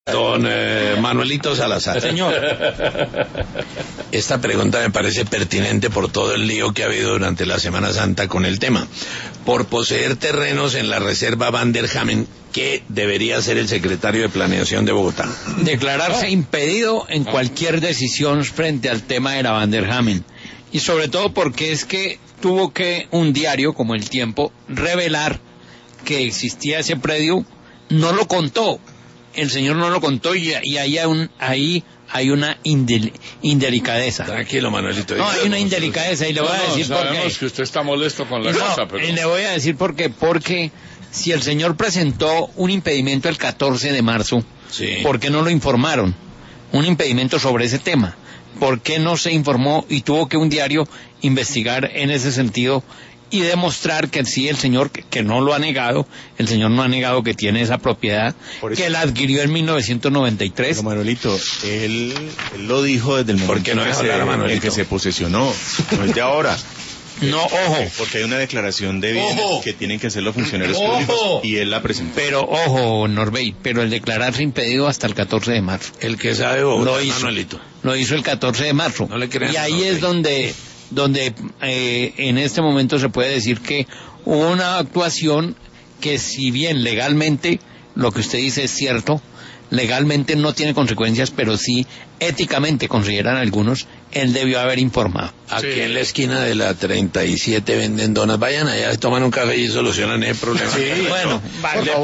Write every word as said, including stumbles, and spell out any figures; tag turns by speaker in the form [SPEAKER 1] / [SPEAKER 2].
[SPEAKER 1] Don eh, Manuelito Salazar.
[SPEAKER 2] Señor.
[SPEAKER 1] Esta pregunta me parece pertinente por todo el lío que ha habido durante la Semana Santa con el tema. Por poseer terrenos en la reserva Van der Hamen, ¿qué debería hacer el secretario de Planeación de Bogotá?
[SPEAKER 2] Declararse impedido en cualquier decisión frente al tema de la Van der Hamen. Y sobre todo porque es que tuvo que un diario como El Tiempo revelar que existía ese predio, no lo contó. El señor no lo contó y, y ahí, hay un, ahí hay una indel, indelicadeza.
[SPEAKER 1] Tranquilo, Manuelito.
[SPEAKER 2] No, hay una indelicadeza y le voy
[SPEAKER 3] no,
[SPEAKER 2] a decir
[SPEAKER 3] no,
[SPEAKER 2] por qué.
[SPEAKER 3] Sabemos que usted está molesto con la
[SPEAKER 2] no,
[SPEAKER 3] cosa, pero...
[SPEAKER 2] Y le voy a decir por qué. Porque si el señor presentó un impedimento el catorce de marzo,
[SPEAKER 1] sí.
[SPEAKER 2] ¿por qué no lo informaron? Un impedimento sobre ese tema. ¿Por qué no se informó y tuvo que un diario investigar en ese sentido y demostrar que sí, el señor, que, que no lo ha negado, el señor no ha negado que tiene esa propiedad, que la adquirió en mil novecientos noventa y tres?
[SPEAKER 4] Pero Manuelito, él, él lo dijo desde el momento
[SPEAKER 1] no
[SPEAKER 4] en, que
[SPEAKER 1] se,
[SPEAKER 4] en que se posesionó, no es de ahora.
[SPEAKER 2] No, ojo.
[SPEAKER 4] Porque hay una declaración de bienes
[SPEAKER 2] Ojo.
[SPEAKER 4] que tienen que hacer los funcionarios
[SPEAKER 2] Ojo.
[SPEAKER 4] públicos y él la presentó.
[SPEAKER 2] Pero, ojo, Norbey, pero el declararse impedido hasta el catorce de marzo.
[SPEAKER 1] El que sabe Bogotá,
[SPEAKER 2] Lo hizo,
[SPEAKER 1] Manuelito.
[SPEAKER 2] Lo hizo el catorce de marzo.
[SPEAKER 1] No le crean,
[SPEAKER 2] y ahí
[SPEAKER 1] Norbey.
[SPEAKER 2] es donde, donde eh, en este momento se puede decir que hubo una actuación que, si bien legalmente lo que usted dice es cierto, legalmente no tiene consecuencias, pero sí éticamente, consideran algunos, él debió haber informado.
[SPEAKER 1] Aquí sí. En la esquina de la treinta y siete venden donas. Vayan allá, toman un café y solucionan el problema.
[SPEAKER 2] Sí, bueno, vale.